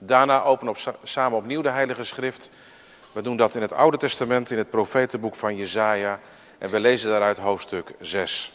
Daarna openen we samen opnieuw de Heilige Schrift. We doen dat in het Oude Testament, in het profetenboek van Jesaja. En we lezen daaruit hoofdstuk 6.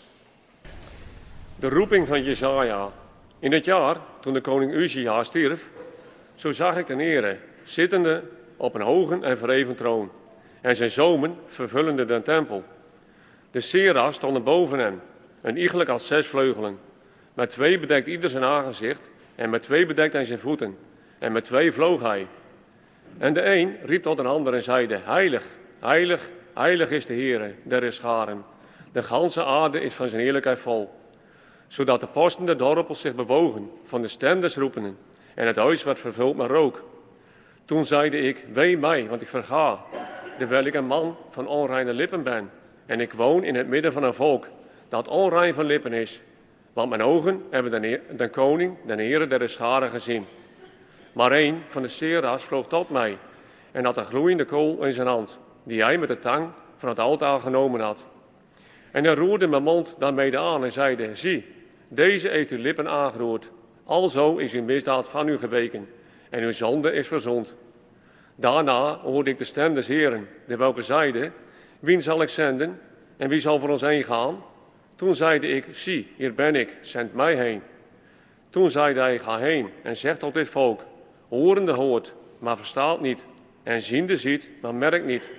De roeping van Jesaja. In het jaar toen de koning Uzia stierf, zo zag ik de Heere zittende op een hoge en verheven troon. En zijn zomen vervullende de tempel. De seraf stonden boven hem, een iegelijk als 6 vleugelen. Met 2 bedekt ieder zijn aangezicht, en met 2 bedekt hij zijn voeten. En met 2 vloog hij. En de een riep tot een ander en zeide: Heilig, heilig, heilig is de Heere, der scharen. De ganse aarde is van zijn heerlijkheid vol. Zodat de posten der dorpels zich bewogen van de stem des roependen. En het huis werd vervuld met rook. Toen zeide ik: Wee mij, want ik verga, terwijl ik een man van onreine lippen ben. En ik woon in het midden van een volk dat onrein van lippen is. Want mijn ogen hebben de koning, de Heere der scharen gezien. Maar een van de serafs vloog tot mij en had een gloeiende kool in zijn hand, die hij met de tang van het altaar genomen had. En hij roerde mijn mond daarmee aan en zeide: Zie, deze heeft uw lippen aangeroerd. Alzo is uw misdaad van u geweken en uw zonde is verzond. Daarna hoorde ik de stem des Heeren, de welke zeide: Wien zal ik zenden en wie zal voor ons heen gaan? Toen zeide ik: Zie, hier ben ik, zend mij heen. Toen zeide hij: Ga heen en zeg tot dit volk: Horende hoort, maar verstaat niet. En ziende ziet, maar merkt niet.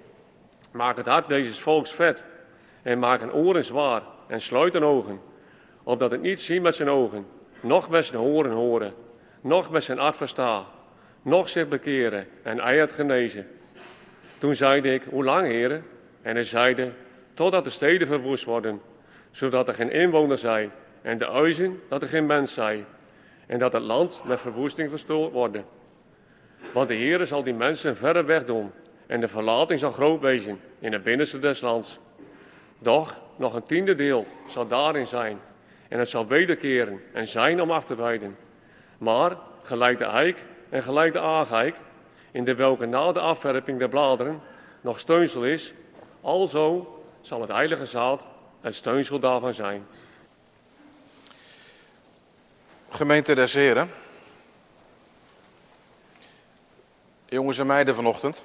Maak het hart deze volks vet. En maak een oren zwaar en sluit een ogen. Opdat het niet zien met zijn ogen, noch met zijn horen horen, noch met zijn hart verstaan, noch zich bekeren en hij het genezen. Toen zeide ik: Hoe lang, heren? En hij zeide: Totdat de steden verwoest worden, zodat er geen inwoner zij, en de huizen dat er geen mens zij, en dat het land met verwoesting verstoord worden. Want de Heere zal die mensen verre weg doen, en de verlating zal groot wezen in het binnenste des lands. Doch nog een 10e deel zal daarin zijn, en het zal wederkeren en zijn om af te weiden. Maar gelijk de eik en gelijk de aagijk, in de welke na de afwerping der bladeren nog steunsel is, alzo zal het heilige zaad het steunsel daarvan zijn. Gemeente des Heren, jongens en meiden vanochtend,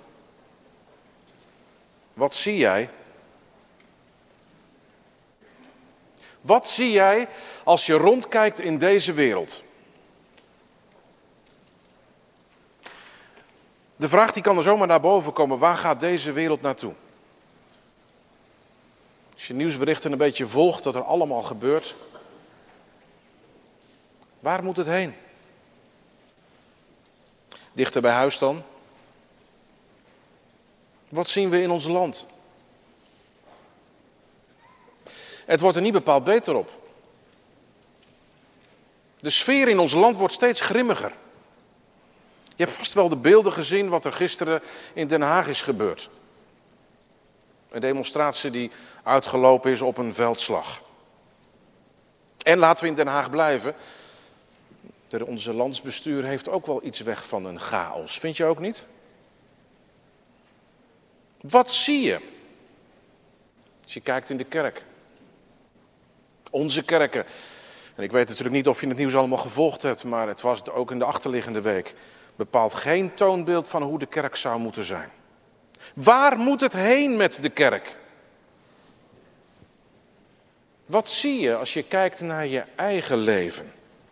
wat zie jij? Wat zie jij als je rondkijkt in deze wereld? De vraag die kan er zomaar naar boven komen: waar gaat deze wereld naartoe? Als je nieuwsberichten een beetje volgt, dat er allemaal gebeurt. Waar moet het heen? Dichter bij huis dan? Wat zien we in ons land? Het wordt er niet bepaald beter op. De sfeer in ons land wordt steeds grimmiger. Je hebt vast wel de beelden gezien wat er gisteren in Den Haag is gebeurd. Een demonstratie die uitgelopen is op een veldslag. En laten we in Den Haag blijven. Onze landsbestuur heeft ook wel iets weg van een chaos. Vind je ook niet? Wat zie je als je kijkt in de kerk? Onze kerken. En ik weet natuurlijk niet of je het nieuws allemaal gevolgd hebt, maar het was ook in de achterliggende week. Bepaalt geen toonbeeld van hoe de kerk zou moeten zijn. Waar moet het heen met de kerk? Wat zie je als je kijkt naar je eigen leven?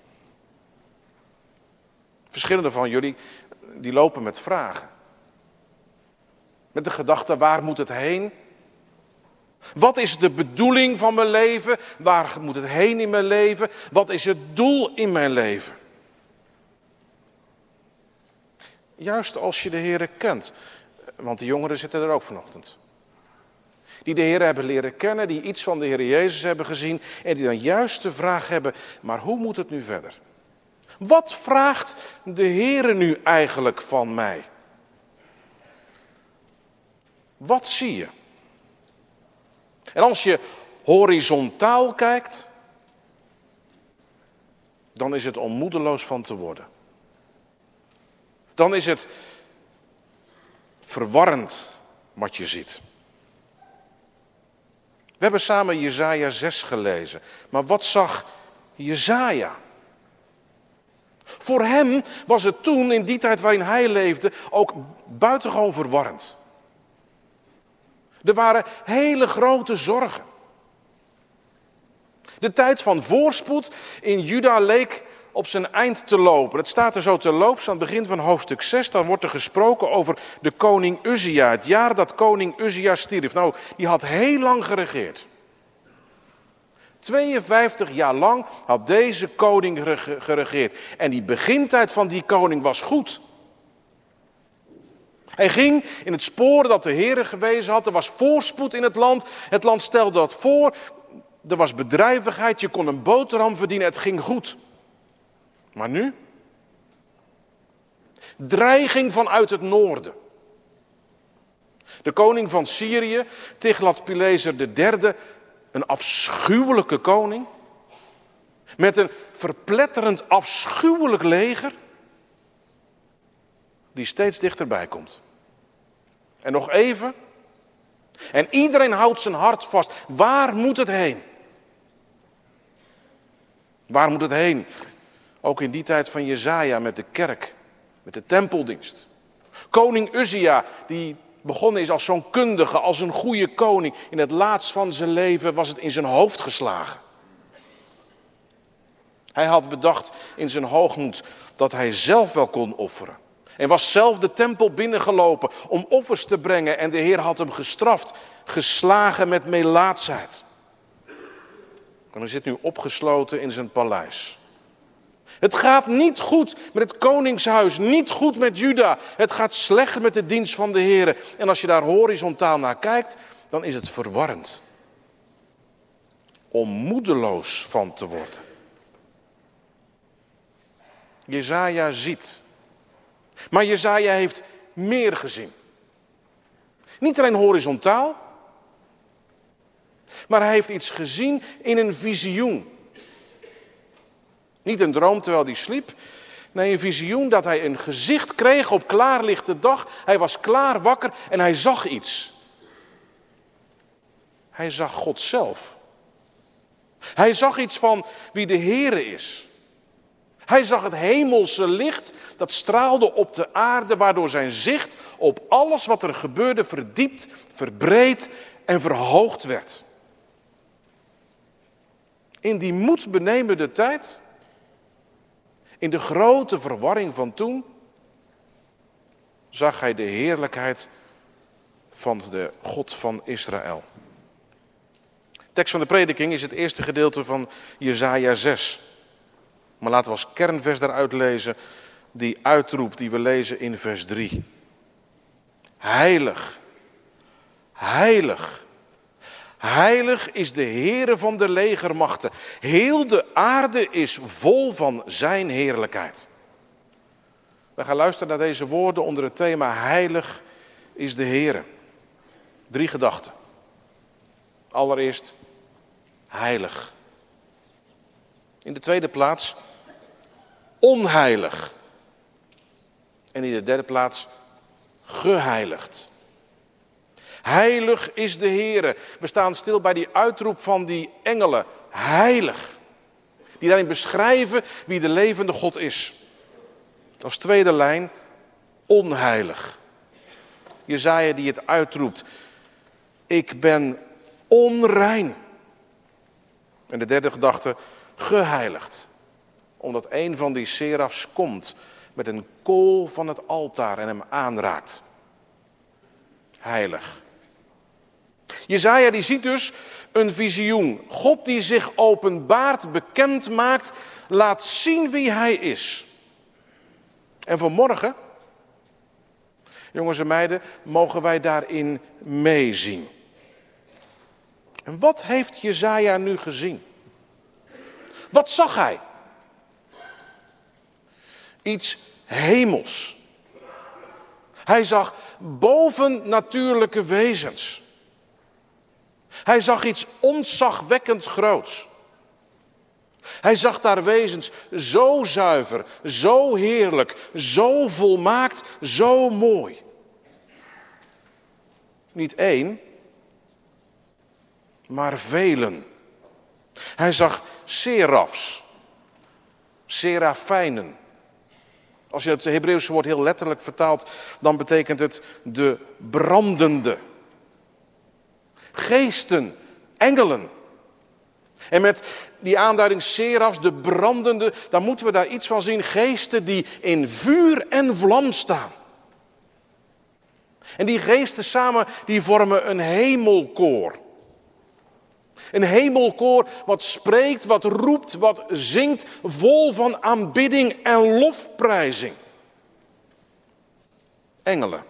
Verschillende van jullie die lopen met vragen. Met de gedachte: waar moet het heen? Wat is de bedoeling van mijn leven? Waar moet het heen in mijn leven? Wat is het doel in mijn leven? Juist als je de Heere kent, want de jongeren zitten er ook vanochtend. Die de Heere hebben leren kennen, die iets van de Heer Jezus hebben gezien en die dan juist de vraag hebben: maar hoe moet het nu verder? Wat vraagt de Heere nu eigenlijk van mij? Wat zie je? En als je horizontaal kijkt, dan is het om moedeloos van te worden. Dan is het verwarrend wat je ziet. We hebben samen Jesaja 6 gelezen. Maar wat zag Jesaja? Voor hem was het toen, in die tijd waarin hij leefde, ook buitengewoon verwarrend. Er waren hele grote zorgen. De tijd van voorspoed in Juda leek op zijn eind te lopen. Het staat er zo te loops aan het begin van hoofdstuk 6. Dan wordt er gesproken over de koning Uzia. Het jaar dat koning Uzia stierf. Nou, die had heel lang geregeerd. 52 jaar lang had deze koning geregeerd. En die begintijd van die koning was goed. Hij ging in het spoor dat de Heere gewezen had. Er was voorspoed in het land. Het land stelde dat voor. Er was bedrijvigheid. Je kon een boterham verdienen. Het ging goed. Maar nu? Dreiging vanuit het noorden. De koning van Syrië, Tiglat-Pileser III, een afschuwelijke koning. Met een verpletterend afschuwelijk leger. Die steeds dichterbij komt. En nog even. En iedereen houdt zijn hart vast. Waar moet het heen? Waar moet het heen? Ook in die tijd van Jesaja met de kerk, met de tempeldienst. Koning Uzia, die begonnen is als zo'n kundige, als een goede koning. In het laatst van zijn leven was het in zijn hoofd geslagen. Hij had bedacht in zijn hoogmoed dat hij zelf wel kon offeren. En was zelf de tempel binnengelopen om offers te brengen. En de Heer had hem gestraft, geslagen met melaatsheid. En hij zit nu opgesloten in zijn paleis. Het gaat niet goed met het koningshuis, niet goed met Juda. Het gaat slecht met de dienst van de Heer. En als je daar horizontaal naar kijkt, dan is het verwarrend. Om moedeloos van te worden. Jesaja ziet. Maar Jesaja heeft meer gezien. Niet alleen horizontaal, maar hij heeft iets gezien in een visioen. Niet een droom terwijl hij sliep. Nee, een visioen dat hij een gezicht kreeg op klaarlichte dag. Hij was klaar wakker en hij zag iets. Hij zag God zelf. Hij zag iets van wie de Heere is. Hij zag het hemelse licht dat straalde op de aarde, waardoor zijn zicht op alles wat er gebeurde verdiept, verbreed en verhoogd werd. In die moedbenemende tijd, in de grote verwarring van toen, zag hij de heerlijkheid van de God van Israël. De tekst van de prediking is het eerste gedeelte van Jesaja 6. Maar laten we als kernvers daaruit lezen die uitroep die we lezen in vers 3. Heilig, heilig, heilig is de Heere van de legermachten. Heel de aarde is vol van zijn heerlijkheid. We gaan luisteren naar deze woorden onder het thema heilig is de Heere. 3 gedachten. Allereerst heilig. In de tweede plaats onheilig. En in de derde plaats geheiligd. Heilig is de Heere. We staan stil bij die uitroep van die engelen. Heilig. Die daarin beschrijven wie de levende God is. Als tweede lijn onheilig. Jesaja die het uitroept. Ik ben onrein. En de derde gedachte geheiligd. Omdat een van die serafs komt met een kool van het altaar en hem aanraakt. Heilig. Jesaja die ziet dus een visioen. God die zich openbaart, bekend maakt, laat zien wie hij is. En vanmorgen, jongens en meiden, mogen wij daarin meezien. En wat heeft Jesaja nu gezien? Wat zag hij? Iets hemels. Hij zag bovennatuurlijke wezens. Hij zag iets ontzagwekkend groots. Hij zag daar wezens zo zuiver, zo heerlijk, zo volmaakt, zo mooi. Niet één, maar velen. Hij zag serafs, serafijnen, Als je het Hebreeuwse woord heel letterlijk vertaalt, dan betekent het de brandende. Geesten, engelen. En met die aanduiding serafs, de brandende, dan moeten we daar iets van zien. Geesten die in vuur en vlam staan. En die geesten samen, die vormen een hemelkoor. Een hemelkoor wat spreekt, wat roept, wat zingt, vol van aanbidding en lofprijzing. Engelen.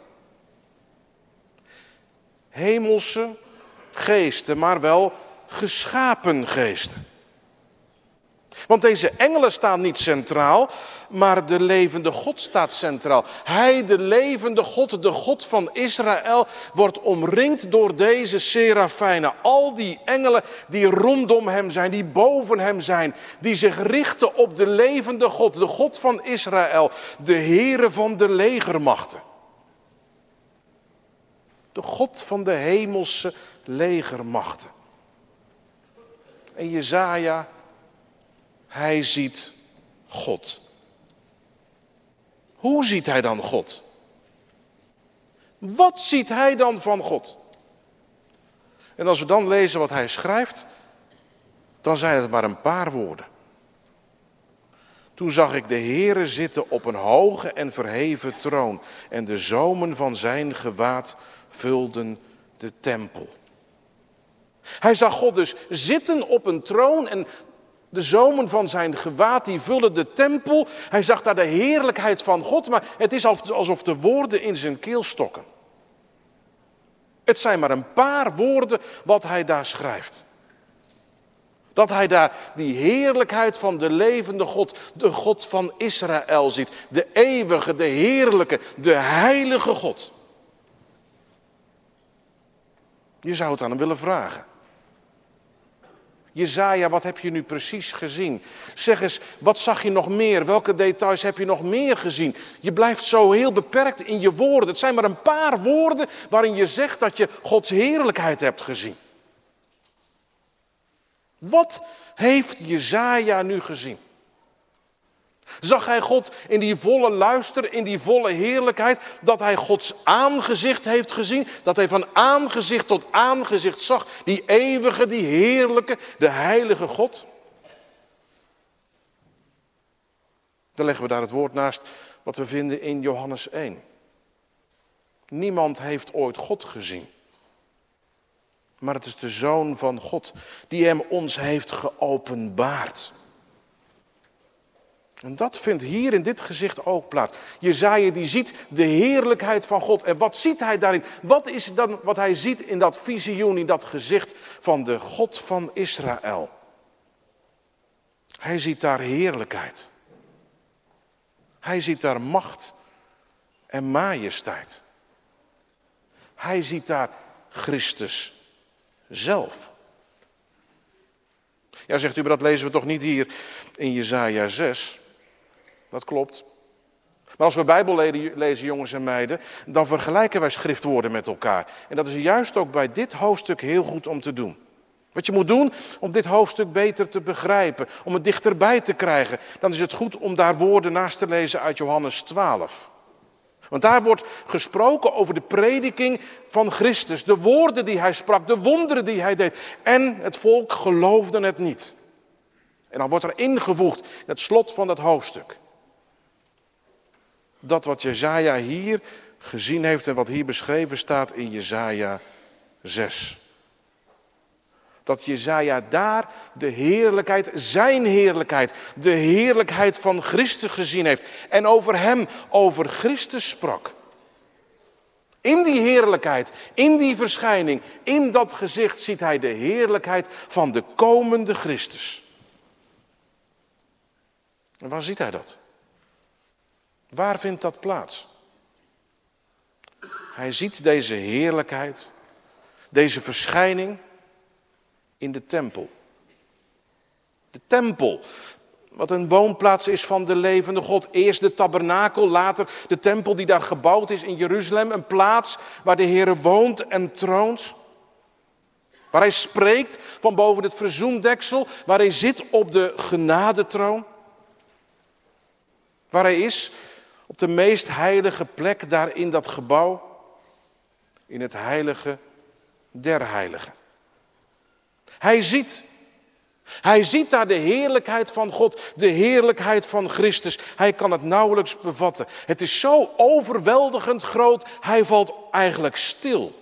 Hemelse geesten, maar wel geschapen geesten. Want deze engelen staan niet centraal, maar de levende God staat centraal. Hij, de levende God, de God van Israël, wordt omringd door deze serafijnen. Al die engelen die rondom hem zijn, die boven hem zijn, die zich richten op de levende God, de God van Israël, de Heere van de legermachten. De God van de hemelse legermachten. En Jesaja, hij ziet God. Hoe ziet hij dan God? Wat ziet hij dan van God? En als we dan lezen wat hij schrijft, dan zijn het maar een paar woorden. Toen zag ik de Heere zitten op een hoge en verheven troon en de zomen van zijn gewaad vulden de tempel. Hij zag God dus zitten op een troon en de zomen van zijn gewaad die vullen de tempel. Hij zag daar de heerlijkheid van God, maar het is alsof de woorden in zijn keel stokken. Het zijn maar een paar woorden wat hij daar schrijft. Dat hij daar die heerlijkheid van de levende God, de God van Israël ziet. De eeuwige, de heerlijke, de heilige God. Je zou het aan hem willen vragen. Jesaja, wat heb je nu precies gezien? Zeg eens, wat zag je nog meer? Welke details heb je nog meer gezien? Je blijft zo heel beperkt in je woorden. Het zijn maar een paar woorden waarin je zegt dat je Gods heerlijkheid hebt gezien. Wat heeft Jesaja nu gezien? Zag hij God in die volle luister, in die volle heerlijkheid, dat hij Gods aangezicht heeft gezien, dat hij van aangezicht tot aangezicht zag, die eeuwige, die heerlijke, de heilige God? Dan leggen we daar het woord naast wat we vinden in Johannes 1. Niemand heeft ooit God gezien. Maar het is de Zoon van God die hem ons heeft geopenbaard. En dat vindt hier in dit gezicht ook plaats. Jesaja die ziet de heerlijkheid van God. En wat ziet hij daarin? Wat is dan wat hij ziet in dat visioen, in dat gezicht van de God van Israël? Hij ziet daar heerlijkheid. Hij ziet daar macht en majesteit. Hij ziet daar Christus zelf. Ja, zegt u, maar dat lezen we toch niet hier in Jesaja 6? Dat klopt. Maar als we Bijbel lezen, jongens en meiden, dan vergelijken wij schriftwoorden met elkaar. En dat is juist ook bij dit hoofdstuk heel goed om te doen. Wat je moet doen om dit hoofdstuk beter te begrijpen, om het dichterbij te krijgen, dan is het goed om daar woorden naast te lezen uit Johannes 12. Want daar wordt gesproken over de prediking van Christus, de woorden die hij sprak, de wonderen die hij deed. En het volk geloofde het niet. En dan wordt er ingevoegd in het slot van dat hoofdstuk. Dat wat Jesaja hier gezien heeft en wat hier beschreven staat in Jesaja 6. Dat Jesaja daar de heerlijkheid, zijn heerlijkheid, de heerlijkheid van Christus gezien heeft. En over hem, over Christus sprak. In die heerlijkheid, in die verschijning, in dat gezicht ziet hij de heerlijkheid van de komende Christus. En waar ziet hij dat? Waar vindt dat plaats? Hij ziet deze heerlijkheid, deze verschijning in de tempel. De tempel, wat een woonplaats is van de levende God. Eerst de tabernakel, later de tempel die daar gebouwd is in Jeruzalem. Een plaats waar de Heere woont en troont. Waar hij spreekt van boven het verzoendeksel. Waar hij zit op de genadetroon. Waar hij is Op de meest heilige plek daar in dat gebouw. In het heilige der heiligen. Hij ziet daar de heerlijkheid van God, de heerlijkheid van Christus. Hij kan het nauwelijks bevatten. Het is zo overweldigend groot, hij valt eigenlijk stil.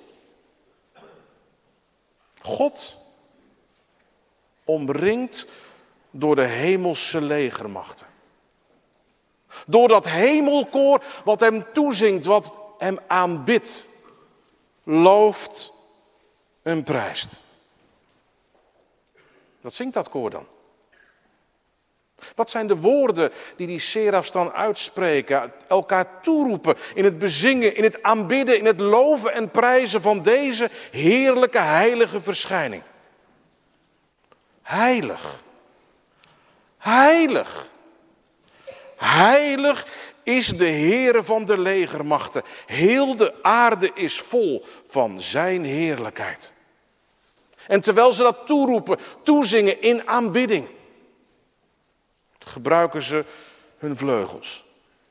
God omringd door de hemelse legermachten. Door dat hemelkoor wat hem toezingt, wat hem aanbidt, looft en prijst. Wat zingt dat koor dan? Wat zijn de woorden die die serafs dan uitspreken, elkaar toeroepen in het bezingen, in het aanbidden, in het loven en prijzen van deze heerlijke heilige verschijning? Heilig. Heilig. Heilig is de Heere van de legermachten. Heel de aarde is vol van zijn heerlijkheid. En terwijl ze dat toeroepen, toezingen in aanbidding, gebruiken ze hun vleugels.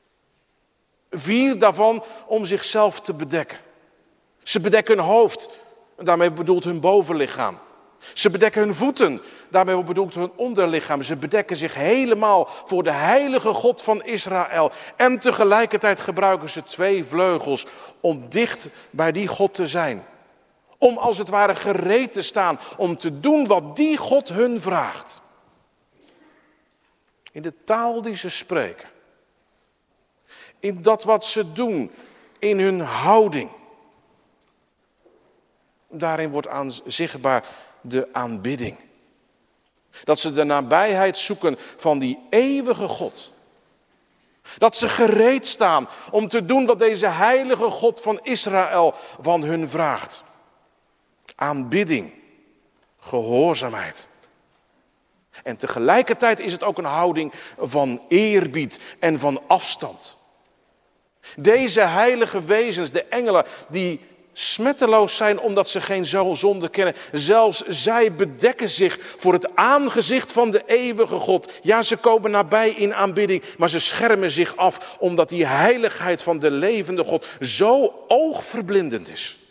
4 daarvan om zichzelf te bedekken. Ze bedekken hun hoofd, en daarmee bedoelt hun bovenlichaam. Ze bedekken hun voeten, daarmee bedoelt hun onderlichaam. Ze bedekken zich helemaal voor de heilige God van Israël. En tegelijkertijd gebruiken ze 2 vleugels om dicht bij die God te zijn. Om als het ware gereed te staan, om te doen wat die God hun vraagt. In de taal die ze spreken. In dat wat ze doen, in hun houding. Daarin wordt zichtbaar de aanbidding. Dat ze de nabijheid zoeken van die eeuwige God. Dat ze gereed staan om te doen wat deze heilige God van Israël van hun vraagt. Aanbidding, gehoorzaamheid. En tegelijkertijd is het ook een houding van eerbied en van afstand. Deze heilige wezens, de engelen, die smetteloos zijn omdat ze geen zonde kennen. Zelfs zij bedekken zich voor het aangezicht van de eeuwige God. Ja, ze komen nabij in aanbidding, maar ze schermen zich af omdat die heiligheid van de levende God zo oogverblindend is.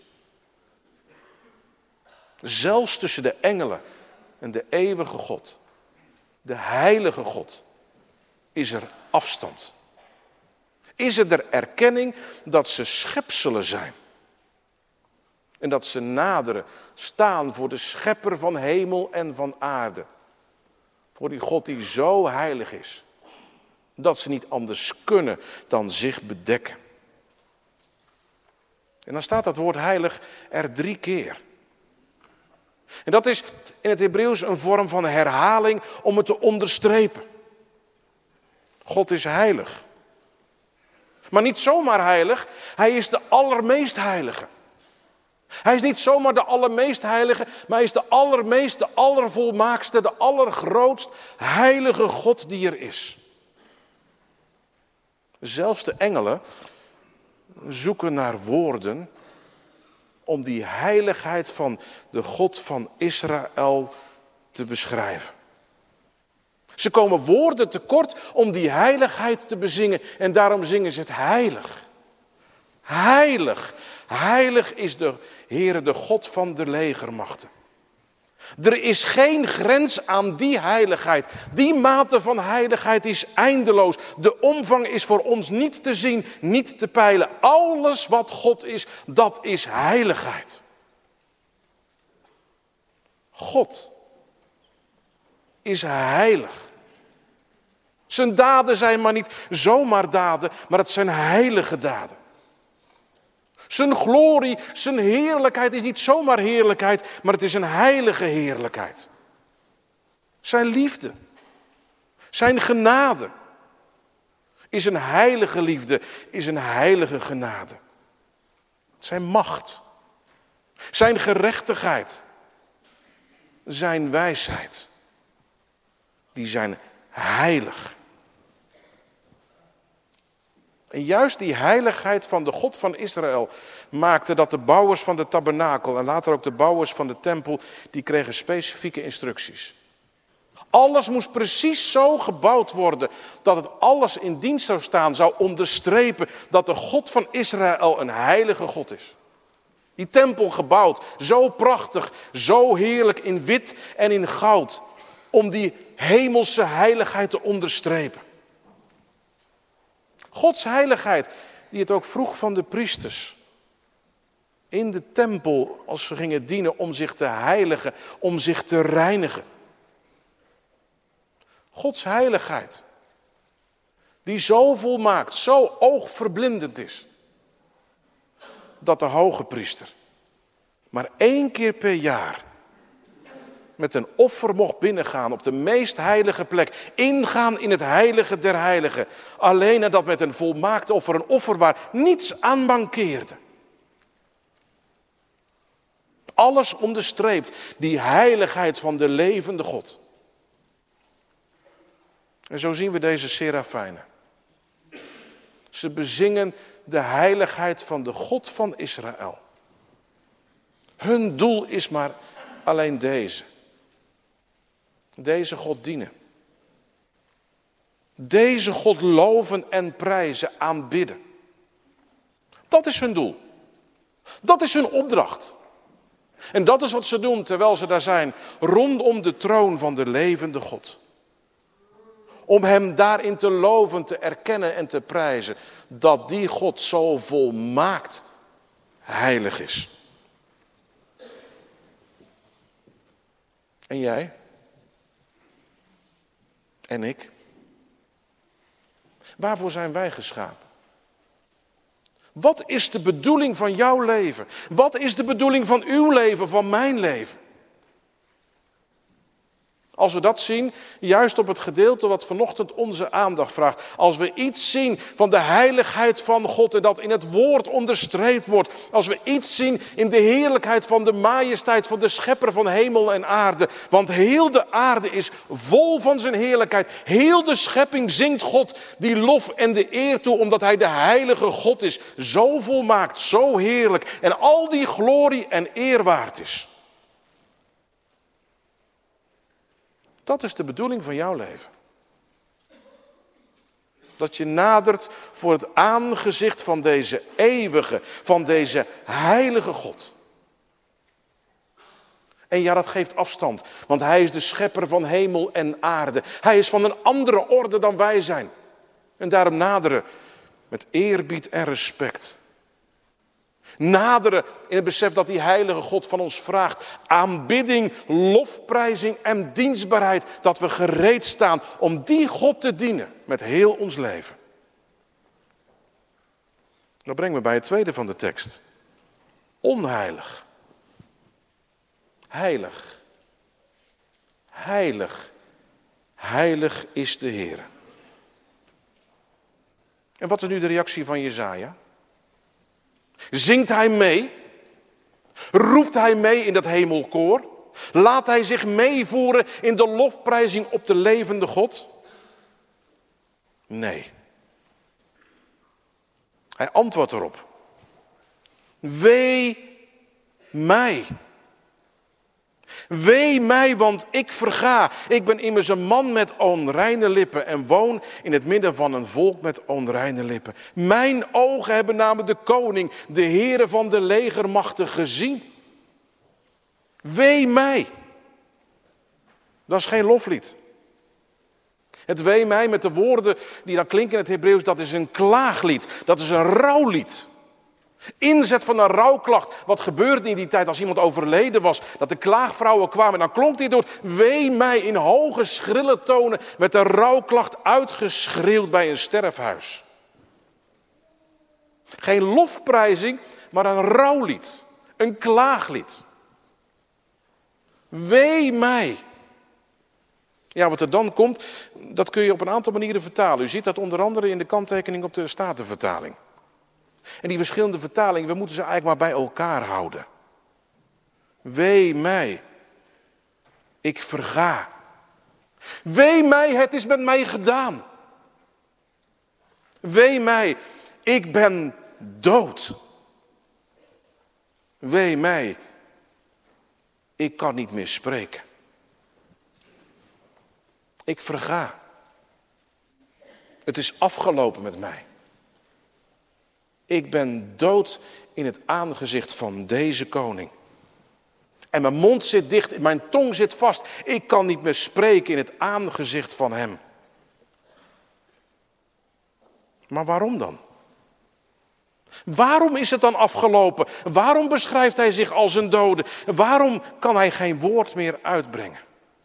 Zelfs tussen de engelen en de eeuwige God, de heilige God, is er afstand. Is er de erkenning dat ze schepselen zijn. En dat ze naderen, staan voor de schepper van hemel en van aarde. Voor die God die zo heilig is. Dat ze niet anders kunnen dan zich bedekken. En dan staat dat woord heilig er 3 keer. En dat is in het Hebreeuws een vorm van herhaling om het te onderstrepen. God is heilig. Maar niet zomaar heilig, hij is de allermeest heilige. Hij is niet zomaar de allermeest heilige, maar hij is de allermeest, de allervolmaakste, de allergrootst heilige God die er is. Zelfs de engelen zoeken naar woorden om die heiligheid van de God van Israël te beschrijven. Ze komen woorden tekort om die heiligheid te bezingen en daarom zingen ze het heilig. Heilig, heilig is de Heere, de God van de legermachten. Er is geen grens aan die heiligheid. Die mate van heiligheid is eindeloos. De omvang is voor ons niet te zien, niet te peilen. Alles wat God is, dat is heiligheid. God is heilig. Zijn daden zijn maar niet zomaar daden, maar het zijn heilige daden. Zijn glorie, zijn heerlijkheid is niet zomaar heerlijkheid, maar het is een heilige heerlijkheid. Zijn liefde, zijn genade is een heilige liefde, is een heilige genade. Zijn macht, zijn gerechtigheid, zijn wijsheid, die zijn heilig. En juist die heiligheid van de God van Israël maakte dat de bouwers van de tabernakel en later ook de bouwers van de tempel, die kregen specifieke instructies. Alles moest precies zo gebouwd worden dat het alles in dienst zou staan, zou onderstrepen dat de God van Israël een heilige God is. Die tempel gebouwd, zo prachtig, zo heerlijk in wit en in goud, om die hemelse heiligheid te onderstrepen. Gods heiligheid, die het ook vroeg van de priesters. In de tempel, als ze gingen dienen, om zich te heiligen, om zich te reinigen. Gods heiligheid, die zo volmaakt, zo oogverblindend is, dat de hoge priester maar 1 keer per jaar met een offer mocht binnengaan op de meest heilige plek, ingaan in het heilige der heiligen, alleen nadat met een volmaakt offer, een offer waar niets aan mankeerde. Alles onderstreept die heiligheid van de levende God. En zo zien we deze serafijnen. Ze bezingen de heiligheid van de God van Israël. Hun doel is maar alleen deze. Deze God dienen. Deze God loven en prijzen, aanbidden. Dat is hun doel. Dat is hun opdracht. En dat is wat ze doen terwijl ze daar zijn, rondom de troon van de levende God. Om hem daarin te loven, te erkennen en te prijzen. Dat die God zo volmaakt heilig is. En jij? En ik? Waarvoor zijn wij geschapen? Wat is de bedoeling van jouw leven? Wat is de bedoeling van uw leven, van mijn leven? Als we dat zien, juist op het gedeelte wat vanochtend onze aandacht vraagt. Als we iets zien van de heiligheid van God en dat in het woord onderstreept wordt. Als we iets zien in de heerlijkheid van de majesteit van de schepper van hemel en aarde. Want heel de aarde is vol van zijn heerlijkheid. Heel de schepping zingt God die lof en de eer toe omdat hij de heilige God is. Zo volmaakt, zo heerlijk en al die glorie en eer waard is. Dat is de bedoeling van jouw leven. Dat je nadert voor het aangezicht van deze eeuwige, van deze heilige God. En ja, dat geeft afstand, want hij is de schepper van hemel en aarde. Hij is van een andere orde dan wij zijn. En daarom naderen met eerbied en respect. Naderen in het besef dat die heilige God van ons vraagt. Aanbidding, lofprijzing en dienstbaarheid. Dat we gereed staan om die God te dienen met heel ons leven. Dat brengt me bij het tweede van de tekst. Onheilig. Heilig. Heilig. Heilig is de Heer. En wat is nu de reactie van Jesaja? Zingt hij mee? Roept hij mee in dat hemelkoor? Laat hij zich meevoeren in de lofprijzing op de levende God? Nee. Hij antwoordt erop. Wee mij. Wee mij, want ik verga. Ik ben immers een man met onreine lippen en woon in het midden van een volk met onreine lippen. Mijn ogen hebben namelijk de koning, de Heere van de legermachten gezien. Wee mij. Dat is geen loflied. Het wee mij met de woorden die dan klinken in het Hebreeuws, dat is een klaaglied. Dat is een rouwlied. Inzet van een rouwklacht. Wat gebeurde in die tijd als iemand overleden was? Dat de klaagvrouwen kwamen en dan klonk dit door. Wee mij in hoge schrille tonen met de rouwklacht uitgeschreeuwd bij een sterfhuis. Geen lofprijzing, maar een rouwlied. Een klaaglied. Wee mij. Ja, wat er dan komt, dat kun je op een aantal manieren vertalen. U ziet dat onder andere in de kanttekening op de Statenvertaling. En die verschillende vertalingen, we moeten ze eigenlijk maar bij elkaar houden. Wee mij, ik verga. Wee mij, het is met mij gedaan. Wee mij, ik ben dood. Wee mij, ik kan niet meer spreken. Ik verga. Het is afgelopen met mij. Ik ben dood in het aangezicht van deze koning. En mijn mond zit dicht, mijn tong zit vast. Ik kan niet meer spreken in het aangezicht van hem. Maar waarom dan? Waarom is het dan afgelopen? Waarom beschrijft hij zich als een dode? Waarom kan hij geen woord meer uitbrengen?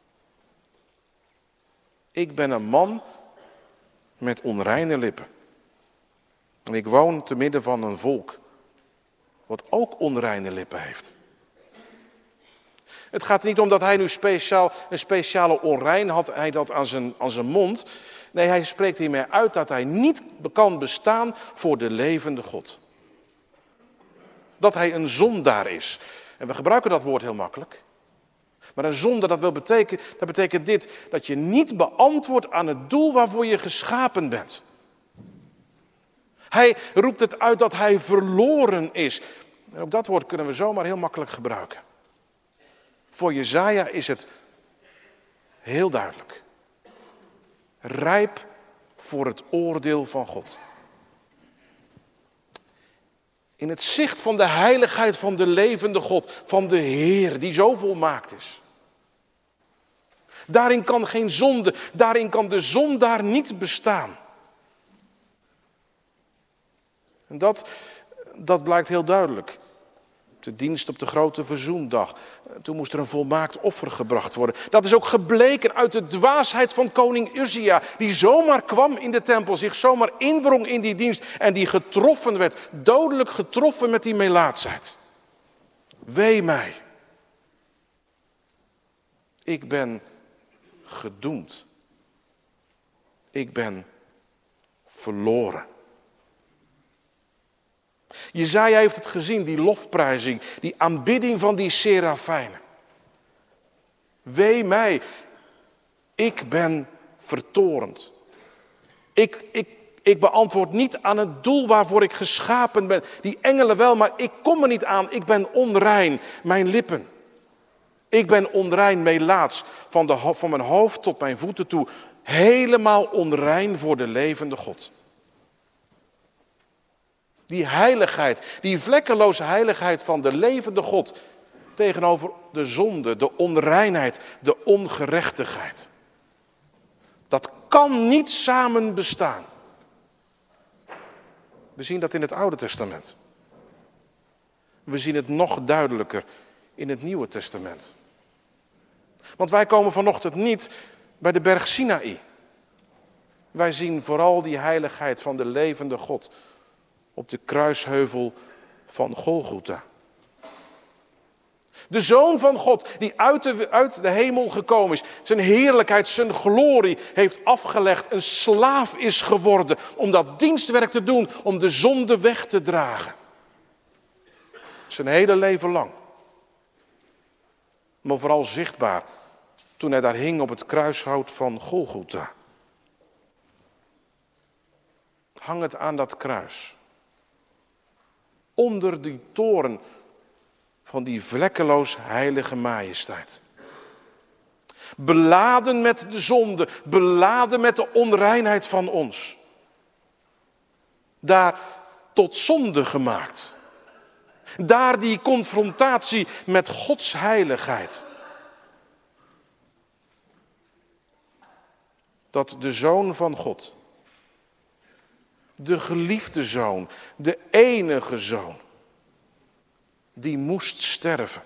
Ik ben een man met onreine lippen. En ik woon te midden van een volk wat ook onreine lippen heeft. Het gaat er niet om dat hij nu een speciale onreinheid had aan zijn mond. Nee, hij spreekt hiermee uit dat hij niet kan bestaan voor de levende God. Dat hij een zondaar is. En we gebruiken dat woord heel makkelijk. Maar een zonde, dat betekent dit, dat je niet beantwoordt aan het doel waarvoor je geschapen bent. Hij roept het uit dat hij verloren is. En ook dat woord kunnen we zomaar heel makkelijk gebruiken. Voor Jesaja is het heel duidelijk. Rijp voor het oordeel van God. In het zicht van de heiligheid van de levende God, van de Heer die zo volmaakt is. Daarin kan geen zonde, daarin kan de zondaar niet bestaan. En dat blijkt heel duidelijk. De dienst op de grote verzoendag. Toen moest er een volmaakt offer gebracht worden. Dat is ook gebleken uit de dwaasheid van koning Uzia. Die zomaar kwam in de tempel, zich zomaar inwrong in die dienst. En die getroffen werd, dodelijk getroffen met die melaatsheid. Wee mij. Ik ben gedoemd. Ik ben verloren. Jesaja heeft het gezien, die lofprijzing, die aanbidding van die serafijnen. Wee mij, ik ben vertorend. Ik beantwoord niet aan het doel waarvoor ik geschapen ben. Die engelen wel, maar ik kom er niet aan. Ik ben onrein, mijn lippen. Ik ben onrein, melaats, van mijn hoofd tot mijn voeten toe. Helemaal onrein voor de levende God. Die heiligheid, die vlekkeloze heiligheid van de levende God tegenover de zonde, de onreinheid, de ongerechtigheid. Dat kan niet samen bestaan. We zien dat in het Oude Testament. We zien het nog duidelijker in het Nieuwe Testament. Want wij komen vanochtend niet bij de berg Sinaï. Wij zien vooral die heiligheid van de levende God op de kruisheuvel van Golgotha. De Zoon van God die uit de hemel gekomen is, zijn heerlijkheid, zijn glorie heeft afgelegd, een slaaf is geworden om dat dienstwerk te doen, om de zonde weg te dragen. Zijn hele leven lang. Maar vooral zichtbaar toen hij daar hing op het kruishout van Golgotha. Hang het aan dat kruis. Onder die toren van die vlekkeloos heilige majesteit. Beladen met de zonde, beladen met de onreinheid van ons. Daar tot zonde gemaakt. Daar die confrontatie met Gods heiligheid. Dat de Zoon van God, de geliefde Zoon, de enige Zoon, die moest sterven.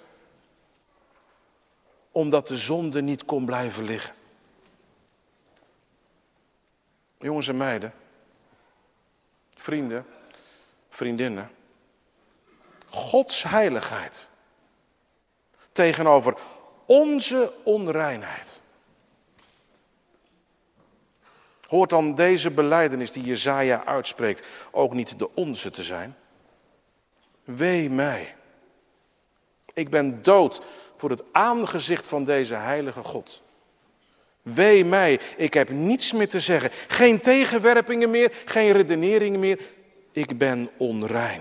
Omdat de zonde niet kon blijven liggen. Jongens en meiden, vrienden, vriendinnen. Gods heiligheid tegenover onze onreinheid. Hoort dan deze belijdenis die Jesaja uitspreekt ook niet de onze te zijn? Wee mij. Ik ben dood voor het aangezicht van deze heilige God. Wee mij, ik heb niets meer te zeggen. Geen tegenwerpingen meer, geen redeneringen meer. Ik ben onrein.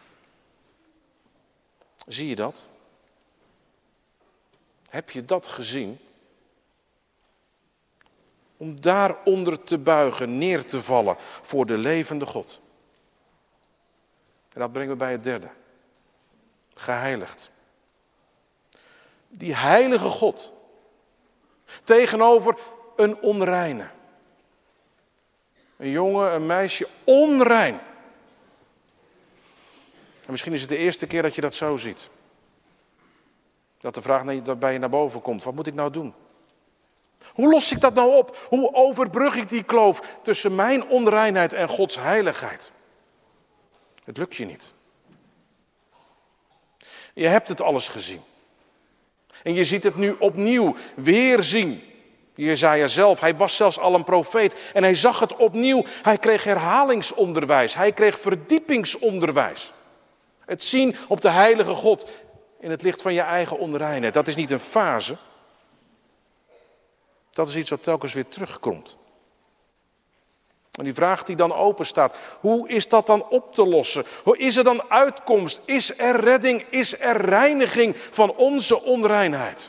Zie je dat? Heb je dat gezien? Om daaronder te buigen, neer te vallen voor de levende God. En dat brengt me bij het derde. Geheiligd. Die heilige God. Tegenover een onreine. Een jongen, een meisje, onrein. En misschien is het de eerste keer dat je dat zo ziet. Dat de vraag bij je naar boven komt. Wat moet ik nou doen? Hoe los ik dat nou op? Hoe overbrug ik die kloof tussen mijn onreinheid en Gods heiligheid? Het lukt je niet. Je hebt het alles gezien. En je ziet het nu opnieuw weer zien. Jesaja zelf, hij was zelfs al een profeet en hij zag het opnieuw. Hij kreeg herhalingsonderwijs, hij kreeg verdiepingsonderwijs. Het zien op de heilige God in het licht van je eigen onreinheid. Dat is niet een fase. Dat is iets wat telkens weer terugkomt. En die vraag die dan open staat, hoe is dat dan op te lossen? Hoe is er dan uitkomst? Is er redding? Is er reiniging van onze onreinheid?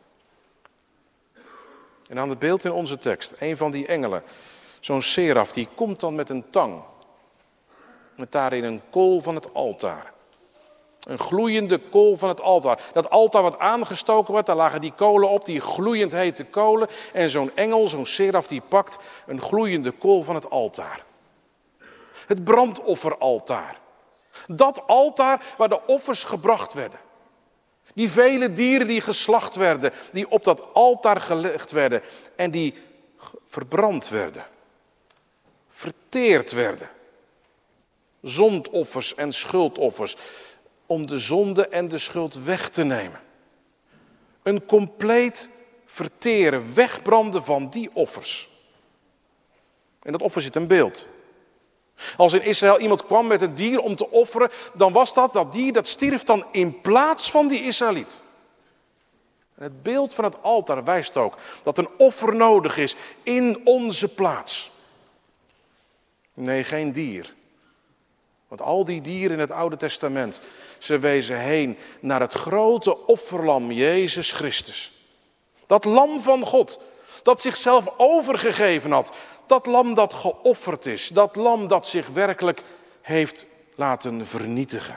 En aan het beeld in onze tekst, een van die engelen, zo'n seraf, die komt dan met een tang. Met daarin een kool van het altaar. Een gloeiende kool van het altaar. Dat altaar wat aangestoken wordt, daar lagen die kolen op, die gloeiend hete kolen. En zo'n engel, zo'n seraf, die pakt een gloeiende kool van het altaar. Het brandofferaltaar. Dat altaar waar de offers gebracht werden. Die vele dieren die geslacht werden, die op dat altaar gelegd werden en die verbrand werden. Verteerd werden. Zondoffers en schuldoffers. Om de zonde en de schuld weg te nemen. Een compleet verteren, wegbranden van die offers. En dat offer zit een beeld. Als in Israël iemand kwam met een dier om te offeren, dan was dat dier dat stierf dan in plaats van die Israëliet. En het beeld van het altaar wijst ook dat een offer nodig is in onze plaats. Nee, geen dier. Want al die dieren in het Oude Testament, ze wezen heen naar het grote offerlam Jezus Christus. Dat lam van God, dat zichzelf overgegeven had. Dat lam dat geofferd is. Dat lam dat zich werkelijk heeft laten vernietigen.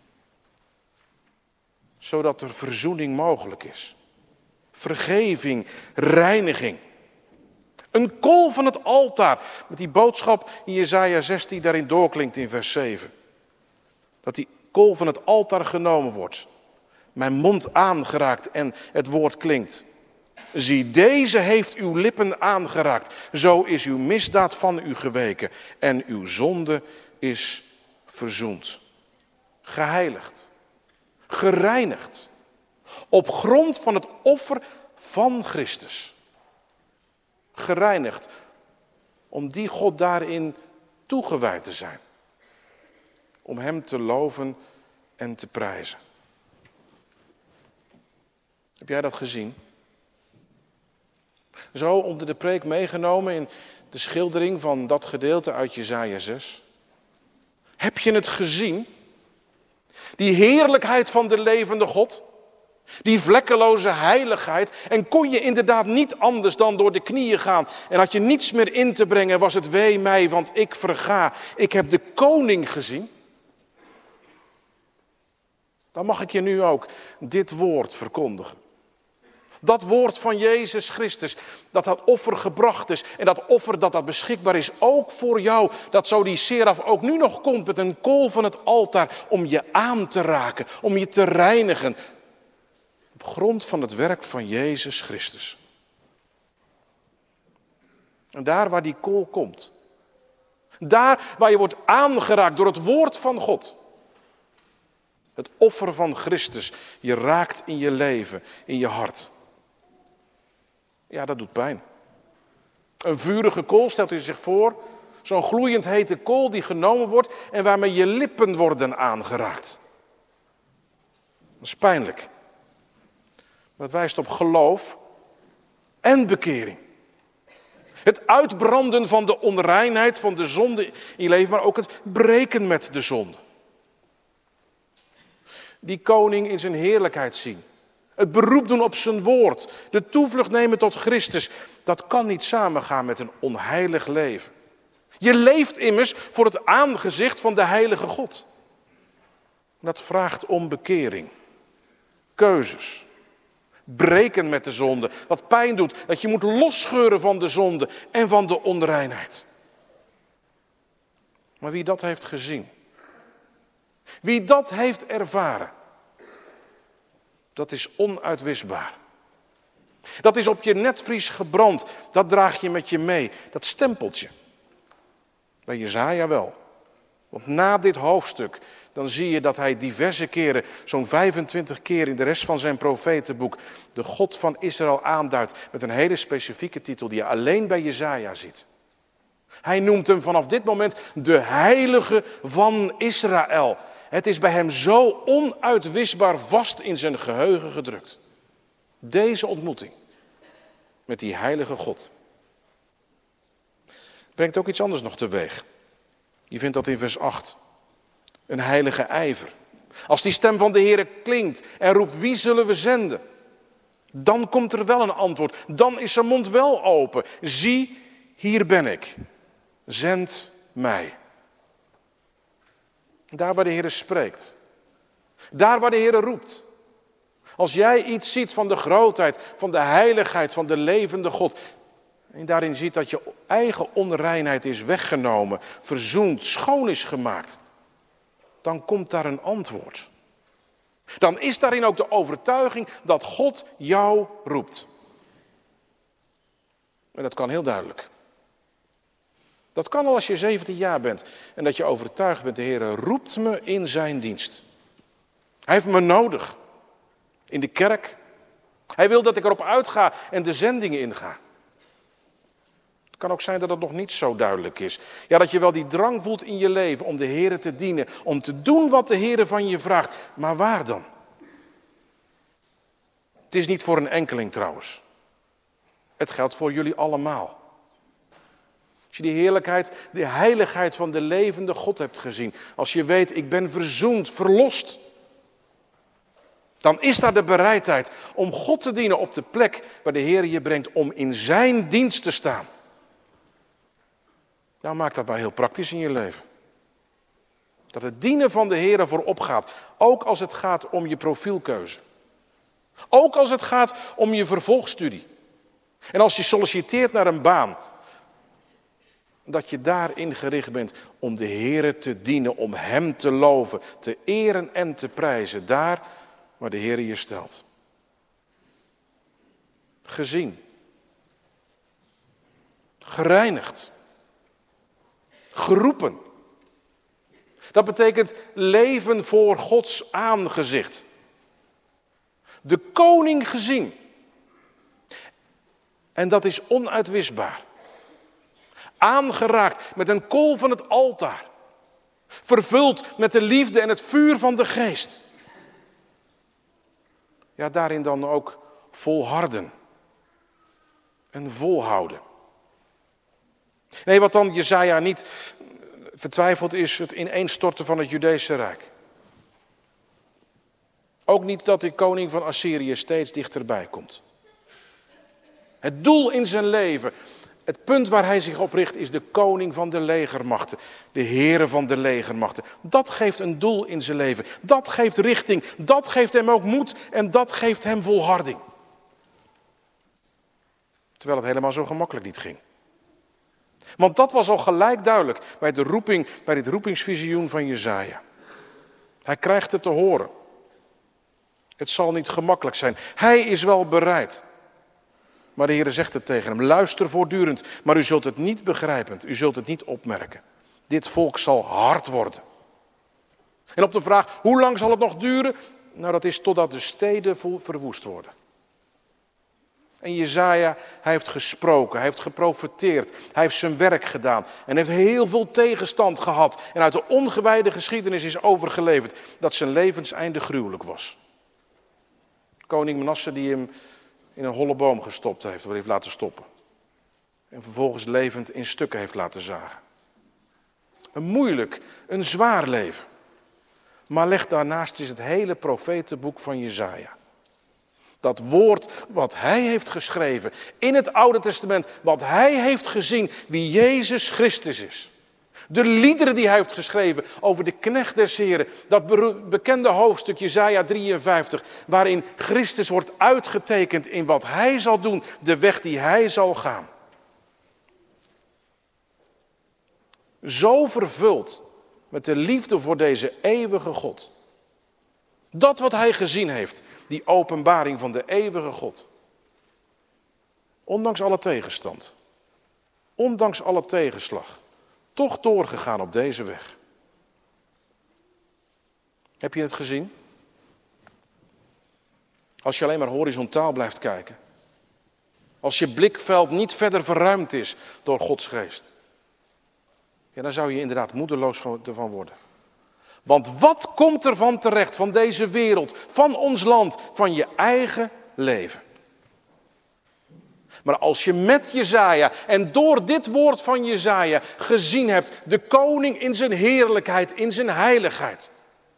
Zodat er verzoening mogelijk is. Vergeving, reiniging. Een kool van het altaar. Met die boodschap in Jesaja 6 die daarin doorklinkt in vers 7. Dat die kool van het altaar genomen wordt. Mijn mond aangeraakt en het woord klinkt. Zie, deze heeft uw lippen aangeraakt. Zo is uw misdaad van u geweken. En uw zonde is verzoend. Geheiligd. Gereinigd. Op grond van het offer van Christus. Gereinigd. Om die God daarin toegewijd te zijn. Om hem te loven en te prijzen. Heb jij dat gezien? Zo onder de preek meegenomen in de schildering van dat gedeelte uit Jesaja 6. Heb je het gezien? Die heerlijkheid van de levende God. Die vlekkeloze heiligheid. En kon je inderdaad niet anders dan door de knieën gaan. En had je niets meer in te brengen, was het wee mij, want ik verga. Ik heb de koning gezien. Dan mag ik je nu ook dit woord verkondigen. Dat woord van Jezus Christus, dat offer gebracht is. En dat offer dat beschikbaar is, ook voor jou. Dat zo die seraf ook nu nog komt met een kool van het altaar. Om je aan te raken, om je te reinigen. Op grond van het werk van Jezus Christus. En daar waar die kool komt. Daar waar je wordt aangeraakt door het woord van God. Het offer van Christus. Je raakt in je leven, in je hart. Ja, dat doet pijn. Een vurige kool, stelt u zich voor. Zo'n gloeiend hete kool die genomen wordt en waarmee je lippen worden aangeraakt. Dat is pijnlijk. Maar het wijst op geloof en bekering. Het uitbranden van de onreinheid, van de zonde in je leven, maar ook het breken met de zonde. Die koning in zijn heerlijkheid zien. Het beroep doen op zijn woord. De toevlucht nemen tot Christus. Dat kan niet samengaan met een onheilig leven. Je leeft immers voor het aangezicht van de heilige God. Dat vraagt om bekering. Keuzes. Breken met de zonde. Wat pijn doet. Dat je moet losscheuren van de zonde en van de onreinheid. Maar wie dat heeft gezien. Wie dat heeft ervaren. Dat is onuitwisbaar. Dat is op je netvlies gebrand. Dat draag je met je mee. Dat stempeltje. Bij Jesaja wel. Want na dit hoofdstuk, dan zie je dat hij diverse keren, zo'n 25 keer in de rest van zijn profetenboek, de God van Israël aanduidt met een hele specifieke titel die je alleen bij Jesaja ziet. Hij noemt hem vanaf dit moment de heilige van Israël. Het is bij hem zo onuitwisbaar vast in zijn geheugen gedrukt. Deze ontmoeting met die heilige God brengt ook iets anders nog teweeg. Je vindt dat in vers 8. Een heilige ijver. Als die stem van de Heere klinkt en roept, wie zullen we zenden? Dan komt er wel een antwoord. Dan is zijn mond wel open. Zie, hier ben ik. Zend mij. Daar waar de Heere spreekt. Daar waar de Heere roept. Als jij iets ziet van de grootheid, van de heiligheid, van de levende God. En daarin ziet dat je eigen onreinheid is weggenomen, verzoend, schoon is gemaakt. Dan komt daar een antwoord. Dan is daarin ook de overtuiging dat God jou roept. En dat kan heel duidelijk. Dat kan al als je 17 jaar bent en dat je overtuigd bent, de Heer roept me in zijn dienst. Hij heeft me nodig. In de kerk. Hij wil dat ik erop uitga en de zendingen inga. Het kan ook zijn dat het nog niet zo duidelijk is. Ja, dat je wel die drang voelt in je leven om de Heer te dienen. Om te doen wat de Heer van je vraagt. Maar waar dan? Het is niet voor een enkeling trouwens. Het geldt voor jullie allemaal. Als je die heerlijkheid, de heiligheid van de levende God hebt gezien. Als je weet, ik ben verzoend, verlost. Dan is daar de bereidheid om God te dienen op de plek waar de Heer je brengt. Om in zijn dienst te staan. Nou, maak dat maar heel praktisch in je leven. Dat het dienen van de Heer voorop gaat. Ook als het gaat om je profielkeuze. Ook als het gaat om je vervolgstudie. En als je solliciteert naar een baan. Dat je daarin gericht bent om de Heer te dienen. Om hem te loven, te eren en te prijzen. Daar waar de Heer je stelt. Gezien. Gereinigd. Geroepen. Dat betekent leven voor Gods aangezicht. De koning gezien. En dat is onuitwisbaar. Aangeraakt met een kool van het altaar. Vervuld met de liefde en het vuur van de geest. Ja, daarin dan ook volharden. En volhouden. Nee, wat dan Jesaja niet vertwijfelt is het ineenstorten van het Judese Rijk. Ook niet dat de koning van Assyrië steeds dichterbij komt. Het doel in zijn leven, het punt waar hij zich op richt, is de koning van de legermachten. De Heere van de legermachten. Dat geeft een doel in zijn leven. Dat geeft richting. Dat geeft hem ook moed en dat geeft hem volharding. Terwijl het helemaal zo gemakkelijk niet ging. Want dat was al gelijk duidelijk bij dit roepingsvisioen van Jesaja. Hij krijgt het te horen. Het zal niet gemakkelijk zijn. Hij is wel bereid. Maar de Heer zegt het tegen hem. Luister voortdurend, maar u zult het niet begrijpen. U zult het niet opmerken. Dit volk zal hard worden. En op de vraag, hoe lang zal het nog duren? Nou, dat is totdat de steden verwoest worden. En Jesaja, hij heeft gesproken, hij heeft geprofeteerd, hij heeft zijn werk gedaan. En heeft heel veel tegenstand gehad. En uit de ongewijde geschiedenis is overgeleverd dat zijn levenseinde gruwelijk was. Koning Manasse die hem in een holle boom gestopt heeft, of heeft laten stoppen. En vervolgens levend in stukken heeft laten zagen. Een moeilijk, een zwaar leven. Maar leg daarnaast is het hele profetenboek van Jesaja. Dat woord wat hij heeft geschreven in het Oude Testament, wat hij heeft gezien wie Jezus Christus is. De liederen die hij heeft geschreven over de knecht des Heren, dat bekende hoofdstuk Jesaja 53, waarin Christus wordt uitgetekend in wat hij zal doen, de weg die hij zal gaan. Zo vervuld met de liefde voor deze eeuwige God. Dat wat hij gezien heeft, die openbaring van de eeuwige God. Ondanks alle tegenstand, ondanks alle tegenslag, toch doorgegaan op deze weg. Heb je het gezien? Als je alleen maar horizontaal blijft kijken. Als je blikveld niet verder verruimd is door Gods geest. Ja, dan zou je inderdaad moedeloos ervan worden. Want wat komt er van terecht, van deze wereld, van ons land, van je eigen leven? Maar als je met Jesaja en door dit woord van Jesaja gezien hebt, de koning in zijn heerlijkheid, in zijn heiligheid.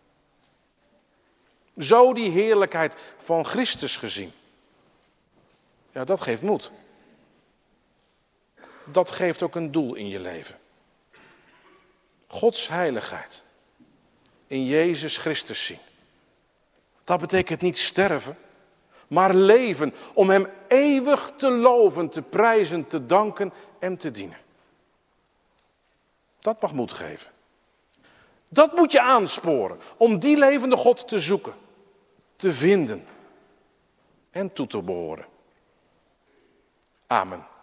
Zo die heerlijkheid van Christus gezien. Ja, dat geeft moed. Dat geeft ook een doel in je leven. Gods heiligheid in Jezus Christus zien. Dat betekent niet sterven, maar leven om hem eeuwig te loven, te prijzen, te danken en te dienen. Dat mag moed geven. Dat moet je aansporen om die levende God te zoeken, te vinden en toe te behoren. Amen.